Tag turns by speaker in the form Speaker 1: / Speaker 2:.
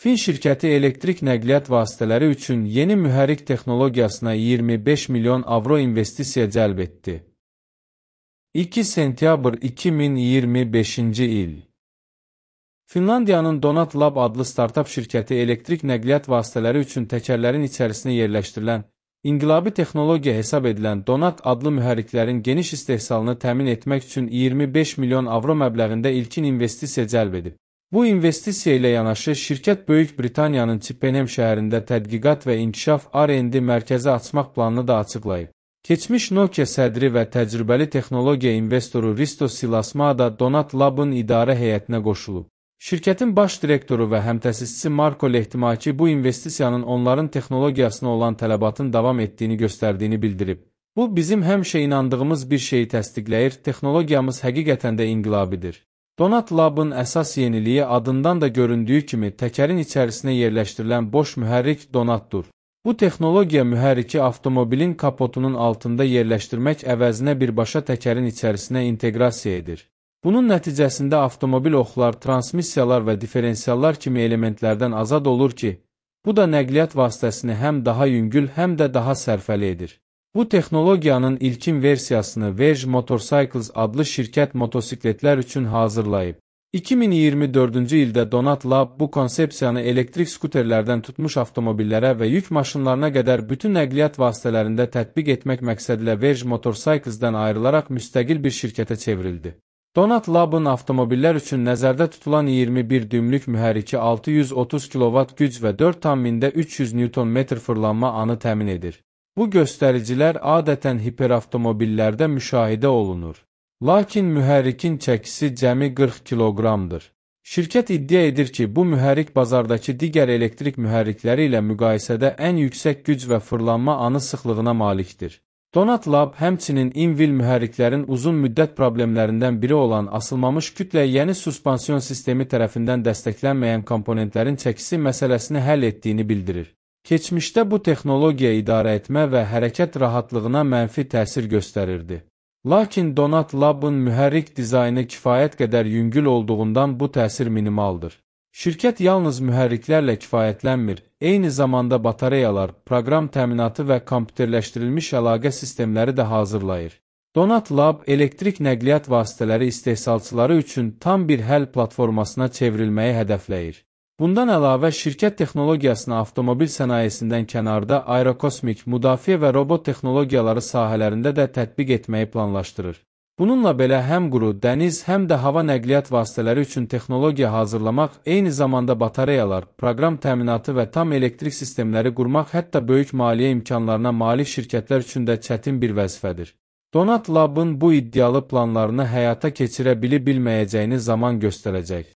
Speaker 1: Fin şirkəti elektrik nəqliyyat vasitələri üçün yeni mühərrik texnologiyasına 25 milyon avro investisiya cəlb etdi. 2 sentyabr 2025-ci il. Finlandiyanın Donat Lab adlı startap şirkəti elektrik nəqliyyat vasitələri üçün təkərlərin içərisinə yerləşdirilən, inqilabi texnologiya hesab edilən Donat adlı mühərriklərin geniş istehsalını təmin etmək üçün 25 milyon avro məbləğində ilkin investisiya cəlb edib. Bu investisiya ilə yanaşı, şirkət Böyük Britaniyanın Chippenham şəhərində tədqiqat və inkişaf R&D mərkəzi açmaq planını da açıqlayıb. Keçmiş Nokia sədri və təcrübəli texnologiya investoru Risto Silasma da Donat Lab'ın idarə heyətinə qoşulub. Şirkətin baş direktoru və həmtəsisçisi Marko Lehtimaki bu investisiyanın onların texnologiyasına olan tələbatın davam etdiyini göstərdiyini bildirib. Bu, bizim həmişə inandığımız bir şeyi təsdiqləyir, texnologiyamız həqiqətən də inqilabidir. Donat Lab'ın əsas yeniliyi adından da göründüyü kimi təkərin içərisinə yerləşdirilən boş mühərrik Donatdur. Bu texnologiya mühərriki avtomobilin kapotunun altında yerləşdirmək əvəzinə birbaşa təkərin içərisinə inteqrasiya edir. Bunun nəticəsində avtomobil oxlar, transmissiyalar və diferensiallar kimi elementlərdən azad olur ki, bu da nəqliyyat vasitəsini həm daha yüngül, həm də daha sərfəli edir. Bu texnologiyanın ilkin versiyasını Verge Motorcycles adlı şirkət motosikletlər üçün hazırlayıb. 2024-cü ildə Donat Lab bu konsepsiyanı elektrik skuterlərdən tutmuş avtomobillərə və yük maşınlarına qədər bütün nəqliyyat vasitələrində tətbiq etmək məqsədilə Verge Motorcycles-dən ayrılaraq müstəqil bir şirkətə çevrildi. Donat Lab'ın avtomobillər üçün nəzərdə tutulan 21 düymlük mühərriki 630 kW güc və 4,300 Nm fırlanma anı təmin edir. Bu göstəricilər adətən hiperavtomobillərdə müşahidə olunur. Lakin mühərrikin çəkisi cəmi 40 kiloqramdır. Şirkət iddia edir ki, bu mühərrik bazardakı digər elektrik mühərrikləri ilə müqayisədə ən yüksək güc və fırlanma anı sıxlığına malikdir. Donat Lab həmçinin invill mühərriklərin uzun müddət problemlərindən biri olan asılmamış kütlə yeni suspansiyon sistemi tərəfindən dəstəklənməyən komponentlərin çəkisi məsələsini həll etdiyini bildirir. Keçmişdə bu texnologiya idarə etmə və hərəkət rahatlığına mənfi təsir göstərirdi. Lakin Donat Lab'ın mühərrik dizaynı kifayət qədər yüngül olduğundan bu təsir minimaldır. Şirkət yalnız mühərriklərlə kifayətlənmir, eyni zamanda batareyalar, proqram təminatı və kompüterləşdirilmiş əlaqə sistemləri də hazırlayır. Donat Lab elektrik nəqliyyat vasitələri istehsalçıları üçün tam bir həll platformasına çevrilməyi hədəfləyir. Bundan əlavə, şirkət texnologiyasını avtomobil sənayesindən kənarda aerokosmik, müdafiə və robot texnologiyaları sahələrində də tətbiq etməyi planlaşdırır. Bununla belə həm quru, dəniz, həm də hava nəqliyyat vasitələri üçün texnologiya hazırlamaq, eyni zamanda batareyalar, proqram təminatı və tam elektrik sistemləri qurmaq hətta böyük maliyyə imkanlarına malik şirkətlər üçün də çətin bir vəzifədir. Donat Lab'ın bu iddialı planlarını həyata keçirə bilməyəcəyini zaman göstərəcək.